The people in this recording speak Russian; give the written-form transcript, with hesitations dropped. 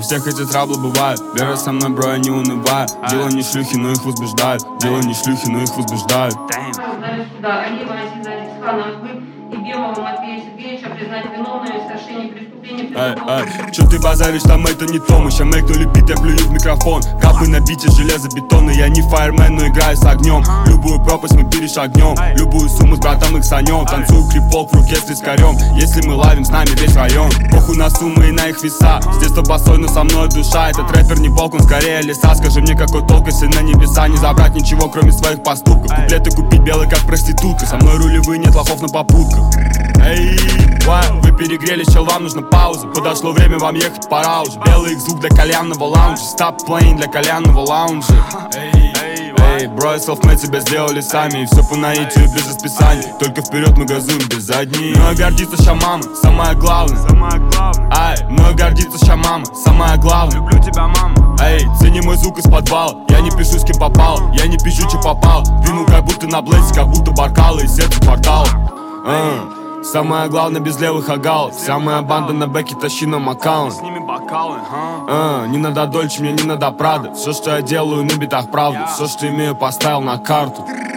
всех эти траблы бывают. Вера со мной, бро, я не унываю. Дело не шлюхи, но их возбуждают. Дело не шлюхи, но их возбуждают. Суда Алиева Азиза Алисхана Ахмед и Белого Матвея Сергеевича признать виновными в совершении преступления. Чё ты базаришь, там это не то. Мы ща мэкнули бит, я плюю в микрофон. Капы на бите, железобетонны. Я не фаермен, но играю с огнем. Любую пропасть мы перешагнем. Любую сумму с братом их санем. Танцую крип-поп в руке с трескарем. Если мы ловим, с нами весь район. Похуй на суммы и на их веса. С детства босой, но со мной душа. Этот рэпер не волк, он скорее лиса. Скажи мне, какой толк, если на небеса не забрать ничего, кроме своих поступков. Куплеты купить белый, как проститутка. Со мной рулевые, нет лохов на попутках. Эй, вы перегрелись, чел, вам нужна пауза. Подошло время, вам ехать пора уже. Белый их звук для кальянного лаунжа. Stop playing для кальянного лаунжа. Эй, бро, self-made тебя сделали сами. И все по наитию, без расписаний. Только вперед мы газуем без задней. Мною гордится ща мама, самое главное. Ай, мною гордится ща мама, самое главное. Люблю тебя, мама. Эй, цени мой звук из подвала. Я не пишу, с кем попал, я не пишу, че попал. Двину как будто на блейсе, как будто бокалы из сердца квартала. Самое главное без левых агалов. Вся моя банда на бэке, тащи нам аккаунт. С ними бокалы, не надо Дольче, мне не надо Прада. Все, что я делаю на битах, правда. Все, что имею, поставил на карту.